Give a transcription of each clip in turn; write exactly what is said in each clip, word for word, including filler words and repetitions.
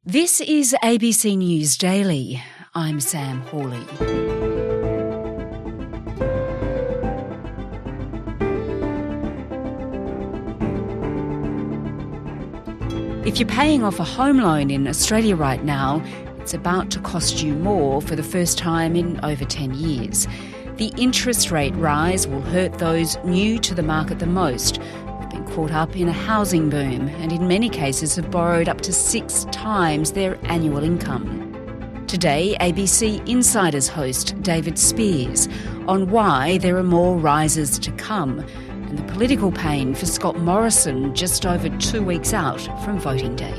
This is A B C News Daily. I'm Sam Hawley. If you're paying off a home loan in Australia right now, it's about to cost you more for the first time in over ten years. The interest rate rise will hurt those new to the market the most, who've been caught up in a housing boom and in many cases have borrowed up to six times their annual income. Today, A B C Insiders host David Spears on why there are more rises to come and the political pain for Scott Morrison just over two weeks out from voting day.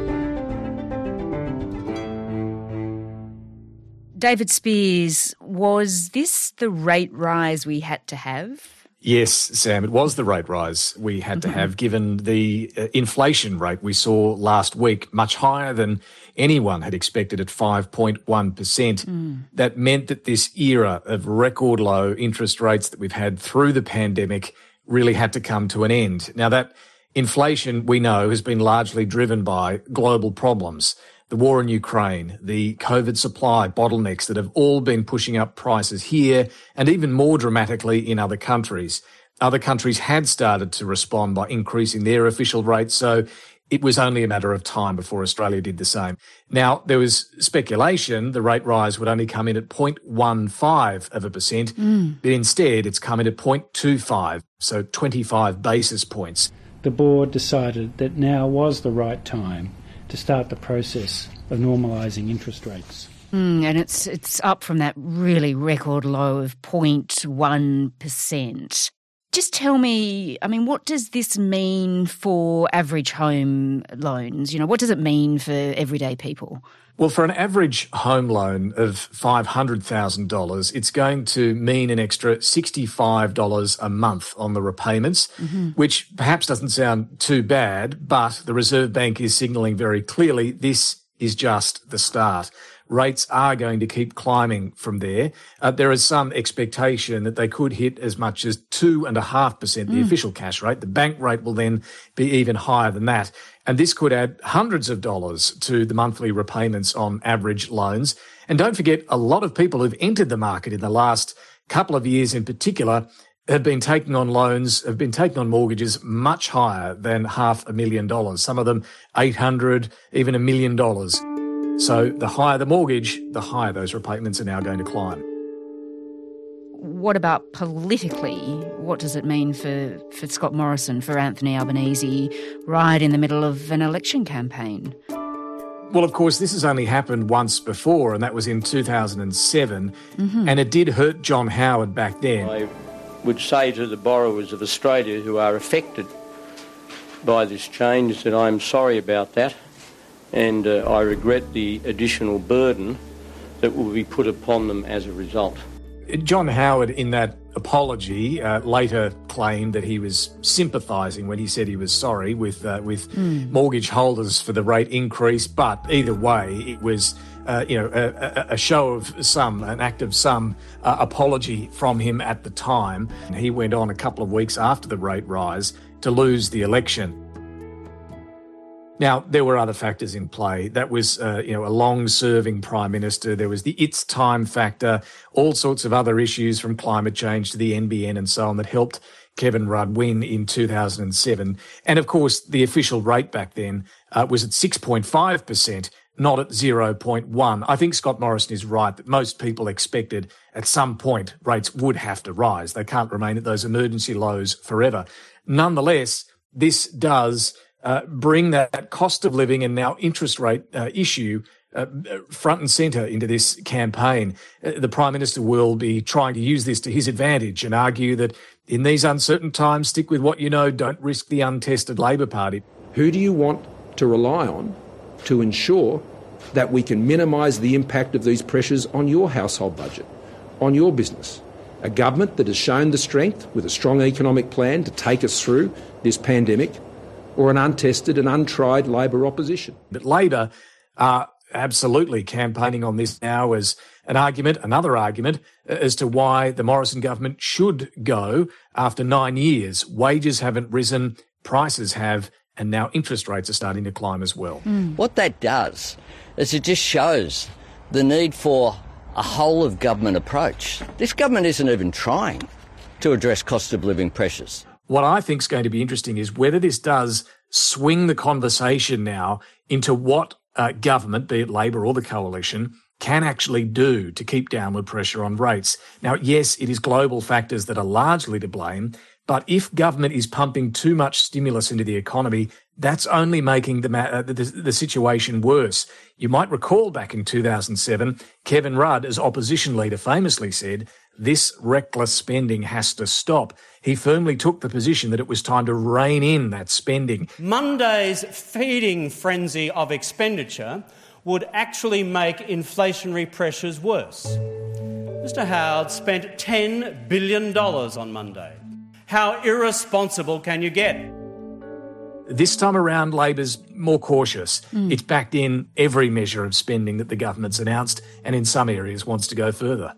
David Spears, was this the rate rise we had to have? Yes, Sam, it was the rate rise we had mm-hmm. to have, given the uh, inflation rate we saw last week, much higher than anyone had expected at five point one percent. Mm. That meant that this era of record low interest rates that we've had through the pandemic really had to come to an end. Now, that inflation, we know, has been largely driven by global problems. The war in Ukraine, the COVID supply bottlenecks that have all been pushing up prices here and even more dramatically in other countries. Other countries had started to respond by increasing their official rates, so it was only a matter of time before Australia did the same. Now, there was speculation the rate rise would only come in at zero point one five of a percent, mm. but instead it's come in at zero point two five, so twenty-five basis points. The board decided that now was the right time to start the process of normalising interest rates. Mm, and it's it's up from that really record low of zero point one percent. Just tell me, I mean, what does this mean for average home loans? You know, what does it mean for everyday people? Well, for an average home loan of five hundred thousand dollars, it's going to mean an extra sixty-five dollars a month on the repayments, mm-hmm. which perhaps doesn't sound too bad, but the Reserve Bank is signalling very clearly this is just the start. Rates are going to keep climbing from there. Uh, there is some expectation that they could hit as much as two point five percent, the mm. official cash rate. The bank rate will then be even higher than that. And this could add hundreds of dollars to the monthly repayments on average loans. And don't forget, a lot of people who've entered the market in the last couple of years in particular have been taking on loans, have been taking on mortgages much higher than half a million dollars. Some of them eight hundred, even a million dollars. So the higher the mortgage, the higher those repayments are now going to climb. What about politically? What does it mean for, for Scott Morrison, for Anthony Albanese, right in the middle of an election campaign? Well, of course, this has only happened once before, and that was in two thousand seven, mm-hmm. and it did hurt John Howard back then. I would say to the borrowers of Australia who are affected by this change that I'm sorry about that. And uh, I regret the additional burden that will be put upon them as a result. John Howard, in that apology, uh, later claimed that he was sympathising when he said he was sorry with uh, with mm. mortgage holders for the rate increase. But either way, it was uh, you know a, a show of some, an act of some uh, apology from him at the time. And he went on a couple of weeks after the rate rise to lose the election. Now, there were other factors in play. That was, uh, you know, a long-serving Prime Minister. There was the it's time factor, all sorts of other issues from climate change to the N B N and so on that helped Kevin Rudd win in two thousand seven. And, of course, the official rate back then uh, was at six point five percent, not at zero point one. I think Scott Morrison is right that most people expected at some point rates would have to rise. They can't remain at those emergency lows forever. Nonetheless, this does Uh, bring that cost of living and now interest rate uh, issue uh, front and centre into this campaign. Uh, the Prime Minister will be trying to use this to his advantage and argue that in these uncertain times, stick with what you know, don't risk the untested Labor Party. Who do you want to rely on to ensure that we can minimise the impact of these pressures on your household budget, on your business? A government that has shown the strength with a strong economic plan to take us through this pandemic, or an untested and untried Labor opposition? But Labor are absolutely campaigning on this now as an argument, another argument, as to why the Morrison government should go after nine years. Wages haven't risen, prices have, and now interest rates are starting to climb as well. Mm. What that does is it just shows the need for a whole-of-government approach. This government isn't even trying to address cost of living pressures. What I think is going to be interesting is whether this does swing the conversation now into what uh, government, be it Labor or the Coalition, can actually do to keep downward pressure on rates. Now, yes, it is global factors that are largely to blame, but if government is pumping too much stimulus into the economy, that's only making the, uh, the, the situation worse. You might recall back in two thousand seven, Kevin Rudd, as opposition leader, famously said, this reckless spending has to stop. He firmly took the position that it was time to rein in that spending. Monday's feeding frenzy of expenditure would actually make inflationary pressures worse. Mister Howard spent ten billion dollars on Monday. How irresponsible can you get? This time around, Labor's more cautious. Mm. It's backed in every measure of spending that the government's announced, and in some areas wants to go further.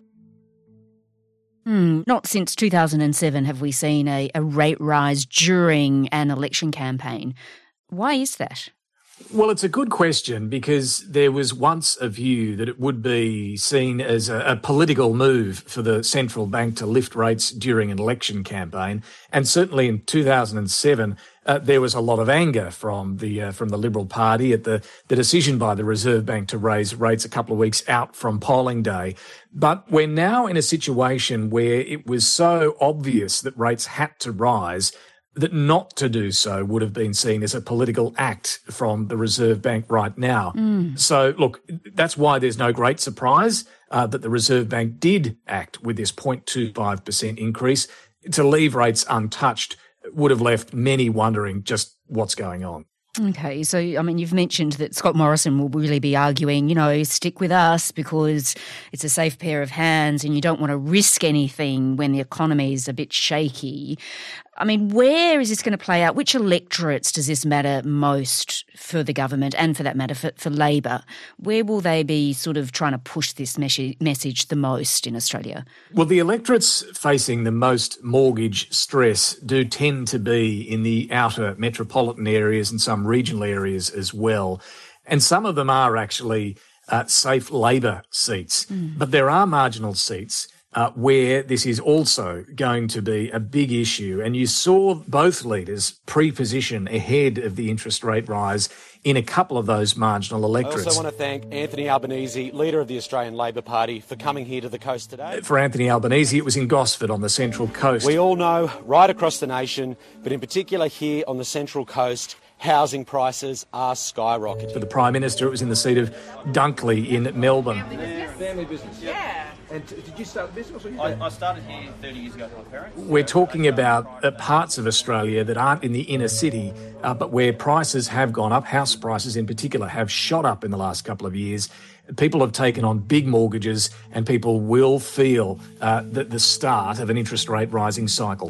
Mm, not since two thousand seven have we seen a, a rate rise during an election campaign. Why is that? Well, it's a good question because there was once a view that it would be seen as a, a political move for the central bank to lift rates during an election campaign. And certainly in two thousand seven, uh, there was a lot of anger from the uh, from the Liberal Party at the, the decision by the Reserve Bank to raise rates a couple of weeks out from polling day. But we're now in a situation where it was so obvious that rates had to rise that not to do so would have been seen as a political act from the Reserve Bank right now. Mm. So, look, that's why there's no great surprise uh, that the Reserve Bank did act with this zero point two five percent increase. To leave rates untouched would have left many wondering just what's going on. Okay, so, I mean, you've mentioned that Scott Morrison will really be arguing, you know, stick with us because it's a safe pair of hands and you don't want to risk anything when the economy is a bit shaky. I mean, where is this going to play out? Which electorates does this matter most for the government and, for that matter, for, for Labor? Where will they be sort of trying to push this mes- message the most in Australia? Well, the electorates facing the most mortgage stress do tend to be in the outer metropolitan areas and some regional areas as well. And some of them are actually uh, safe Labor seats. Mm. But there are marginal seats Uh, where this is also going to be a big issue. And you saw both leaders pre-position ahead of the interest rate rise in a couple of those marginal electorates. I also want to thank Anthony Albanese, leader of the Australian Labor Party, for coming here to the coast today. For Anthony Albanese, it was in Gosford on the Central Coast. We all know right across the nation, but in particular here on the Central Coast, housing prices are skyrocketing. For the Prime Minister, it was in the seat of Dunkley in Melbourne. Family business. Family business. Yeah. And t- did you start the business? Or you I, I started here thirty years ago with my parents. We're talking about uh, parts of Australia that aren't in the inner city, uh, but where prices have gone up, house prices in particular, have shot up in the last couple of years. People have taken on big mortgages and people will feel uh, the, the start of an interest rate rising cycle.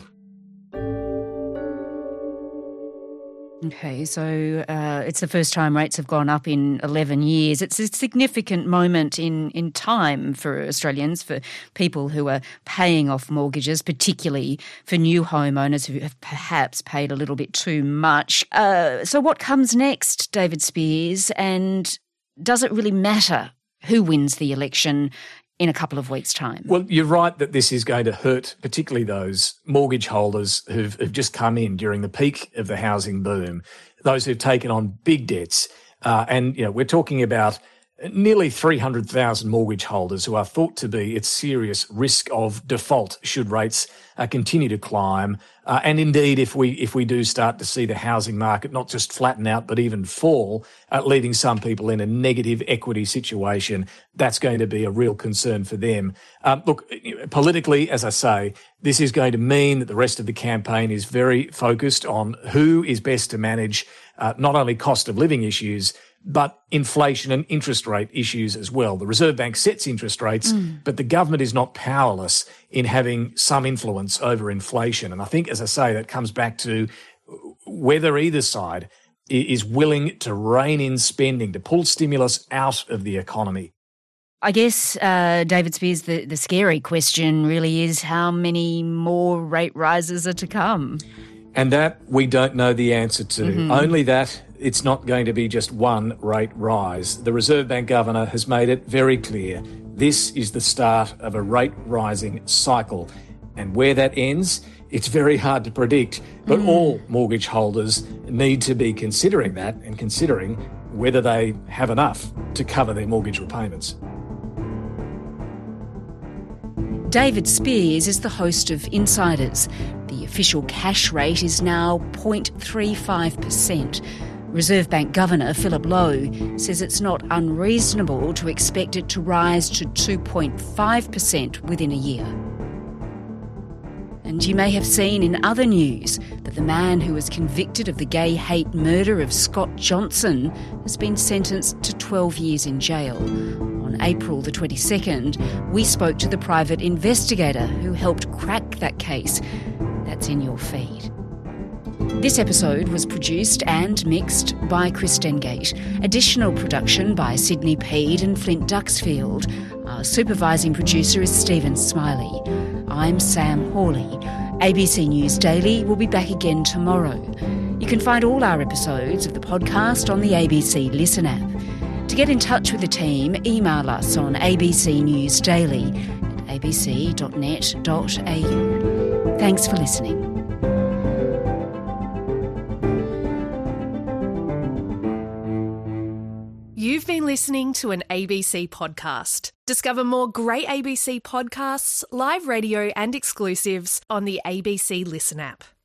Okay, so uh, it's the first time rates have gone up in eleven years. It's a significant moment in, in time for Australians, for people who are paying off mortgages, particularly for new homeowners who have perhaps paid a little bit too much. Uh, so what comes next, David Speirs, and does it really matter who wins the election in a couple of weeks' time? Well, you're right that this is going to hurt particularly those mortgage holders who've, who've just come in during the peak of the housing boom, those who've taken on big debts. Uh, and, you know, we're talking about nearly three hundred thousand mortgage holders who are thought to be at serious risk of default should rates uh, continue to climb. Uh, and indeed, if we if we do start to see the housing market not just flatten out but even fall, uh, leaving some people in a negative equity situation, that's going to be a real concern for them. Um, look, politically, as I say, this is going to mean that the rest of the campaign is very focused on who is best to manage uh, not only cost of living issues, but inflation and interest rate issues as well. The Reserve Bank sets interest rates, mm. but the government is not powerless in having some influence over inflation. And I think, as I say, that comes back to whether either side is willing to rein in spending, to pull stimulus out of the economy. I guess, uh, David Speirs, the, the scary question really is how many more rate rises are to come? And that we don't know the answer to. Mm-hmm. Only that it's not going to be just one rate rise. The Reserve Bank Governor has made it very clear this is the start of a rate rising cycle. And where that ends, it's very hard to predict. But mm. all mortgage holders need to be considering that and considering whether they have enough to cover their mortgage repayments. David Spears is the host of Insiders. The official cash rate is now zero point three five percent. Reserve Bank Governor Philip Lowe says it's not unreasonable to expect it to rise to two point five percent within a year. And you may have seen in other news that the man who was convicted of the gay hate murder of Scott Johnson has been sentenced to twelve years in jail. On April the twenty-second, we spoke to the private investigator who helped crack that case. That's in your feed. This episode was produced and mixed by Chris Dengate. Additional production by Sydney Peed and Flint Duxfield. Our supervising producer is Stephen Smiley. I'm Sam Hawley. A B C News Daily will be back again tomorrow. You can find all our episodes of the podcast on the A B C Listen app. To get in touch with the team, email us on abcnewsdaily at a b c dot net dot a u. Thanks for listening. You've been listening to an A B C podcast. Discover more great A B C podcasts, live radio and exclusives on the A B C Listen app.